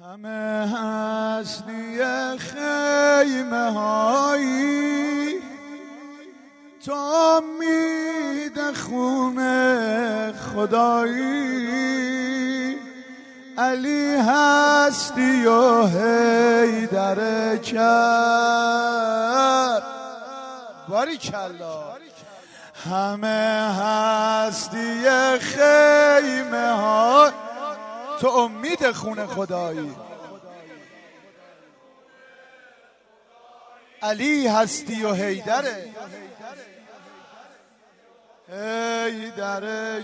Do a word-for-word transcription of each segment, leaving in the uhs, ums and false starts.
همه هستی خیمه هایی تو امید خون خدایی، علی هستی و حیدر کر باریکلا. همه هستی خیمه ها تو امید خون خدایی، علی هستی و حیدره حیدر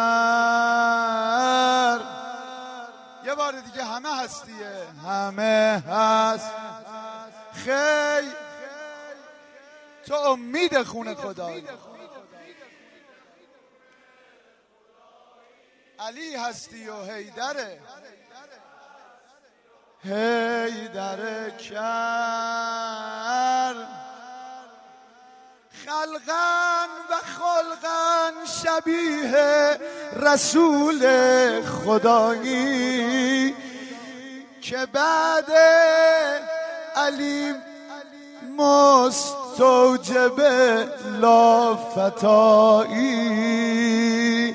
کر. یه بار دیگه همه هستیه، همه هست خی تو امید خون خدایی، علی هستی و حیدره حیدر کر. خلقن و خلقن شبیه رسول خدایی، که بعد علی مستوجب لافتایی،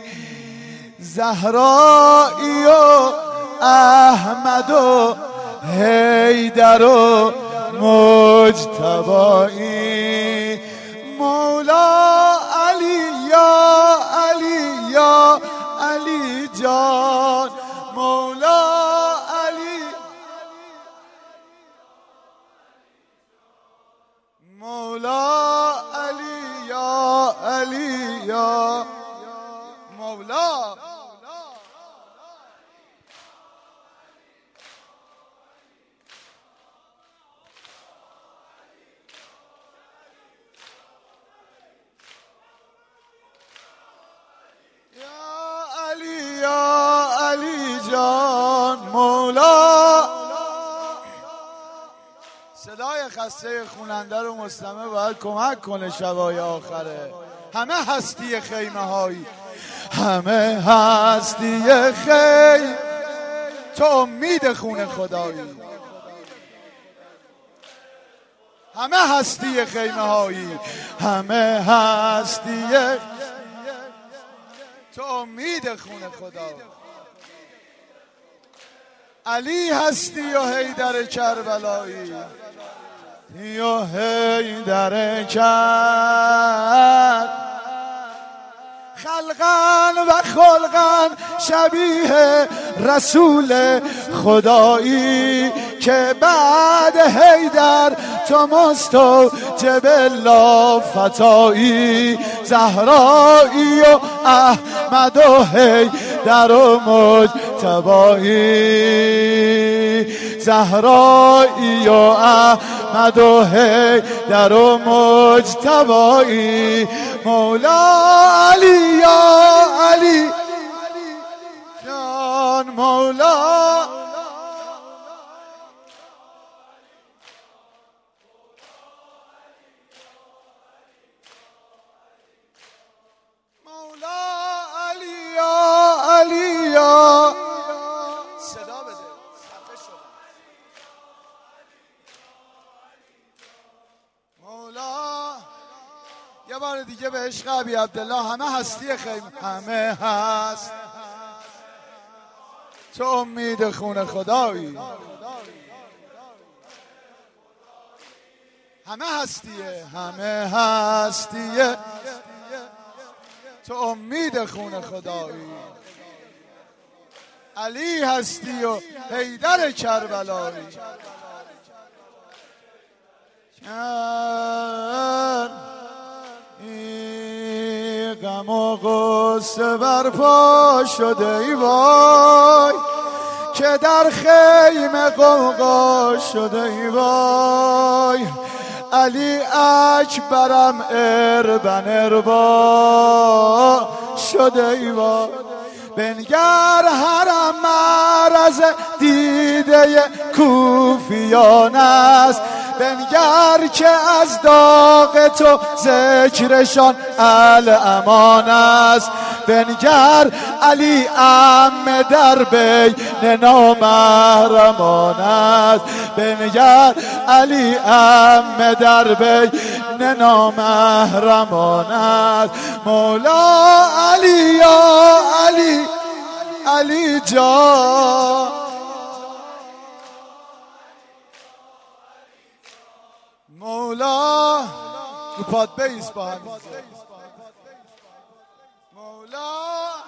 زهرایی و احمد و حیدر و مجتبایی، مولا علی یا علی یا علی جان، مولا علی مولا علی یا علی یا مولا. مولا. صدای خسته خوننده رو مستمع باید کمک کنه شبای آخره. همه هستی خیمه هایی، همه هستی خیمه تو امید خون خدایی، همه هستی خیمه هایی، همه هستی تو امید خون خدایی، علی هستی و حیدر کربلایی یا حیدر کر. خلقن و خلقن شبیه رسول خدایی، که بعد حیدر تو مستوجب لافتایی، زهرایی و احمد و حیدر و مجتبایی، زهرایی و احمد و حیدر و مجتبایی، مولا علی یا علی جان، مولا یه بار دیگه به عشق ابی عبدالله. همه هستی خیمه، همه هست تو امید خون خدایی، همه هستیه، همه هستیه تو امید خون خدایی، علی هستی و حیدر کربلایی. ای غم و غصه برپا شده ای وای، که در خیمه غوغا شده ای وای، علی اکبرم اربن اربا شده ای وای. بنگر حرم معرض دیده کوفیان است، بنگر که از داغ تو ذکرشان الامان است، بنگر علی ام در بین نامحرمان است بنگر علی ام در بین نامحرمان است مولا علی یا علی علی جان مولا رو پاد بیس با هم مولا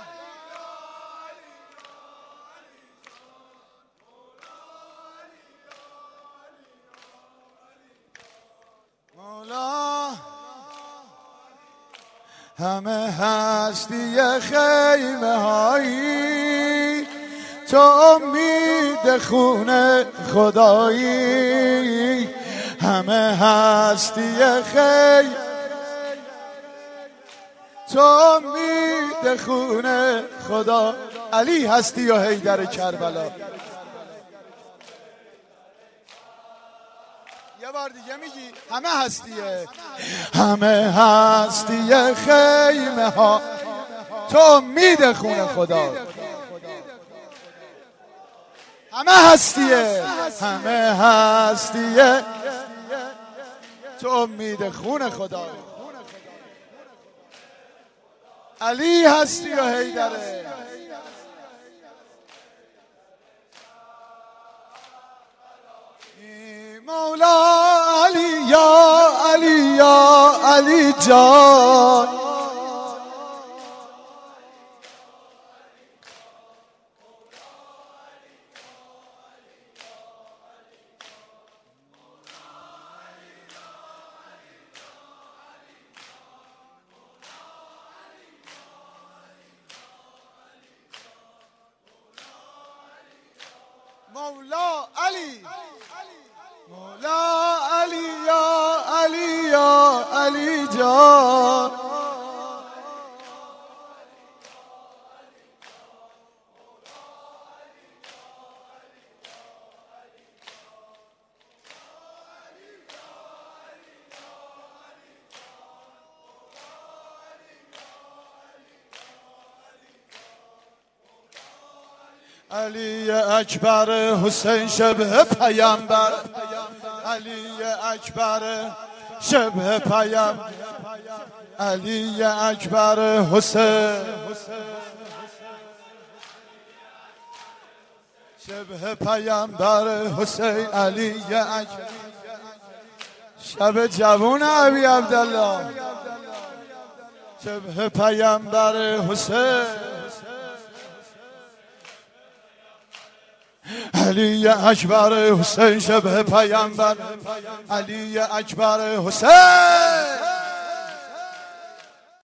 مولا همه هستی خیمه هایی تو امید خونه خدایی همه هستی خیمه تو امید خونه خدا علی هستی و حیدر کربلا یه بار دیگه میگی همه هستیه همه هستی خیمه ها تو امید خونه خدا همه هستیه همه هستیه تو امید خون خدا علی هستی و حیدره مولا علی یا علی یا علی جان مولا علی مولا علی یا علی یا علی جان علی اکبر حسین شبه پیامبر علی اکبر شبه پیامبر علی اکبر حسین شبه پیامبر حسین علی اکبر شب جوون ابی عبدالله شبه پیامبر حسین علی اکبر حسین شبه پیامبر علی اکبر حسین